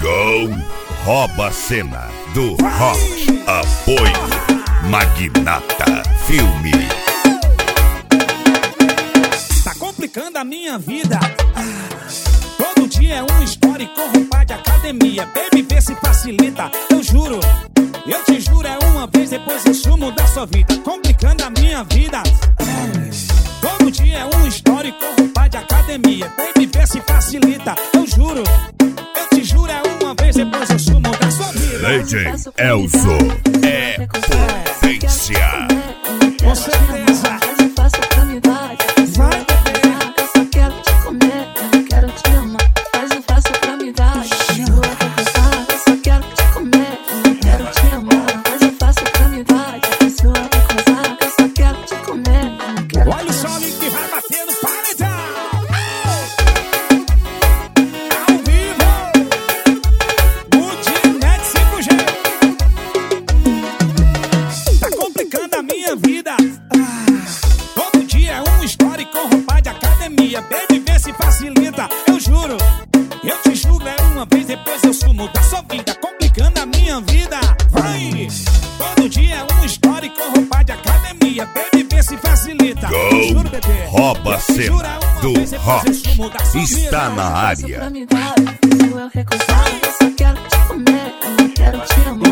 Gol rouba a cena do rock. Apoio Magnata Filme. Tá complicando a minha vida. Todo dia é uma história com roupa de academia. Baby, vê se facilita, eu juro. Eu te juro, é uma vez, depois eu sumo da sua vida. Complicando a minha vida. Todo dia é uma história com roupa de academia. Baby, vê se facilita, eu juro. Eu te juro, é uma vez, depois eu sumo da sua vida. DJ Elzo é potência. Com certeza. Vai, bebê. Eu só quero te comer, eu não quero te amar. Faz o fácil pra me dar. Eu só quero te comer, eu não quero te amar. Faz o fácil pra me dar. Eu só quero te comer, eu não quero. Olha o sol que vai bater no paredão. Ao vivo, Multinet 5G. Tá complicando a minha vida. Todo dia é uma história com roupa de academia. Baby, vê se facilita, eu juro. Eu te juro, é uma vez, depois eu sumo da sua vida. Complicando a minha vida. Vai! Todo dia é uma história com roupa de academia. Baby, vê se facilita. Eu Gol juro, bebê. rouba a Eu te juro, é cena uma do vez, depois eu sumo da rock. sua Está vida. na área. Eu só quero te comer, eu não quero te amar.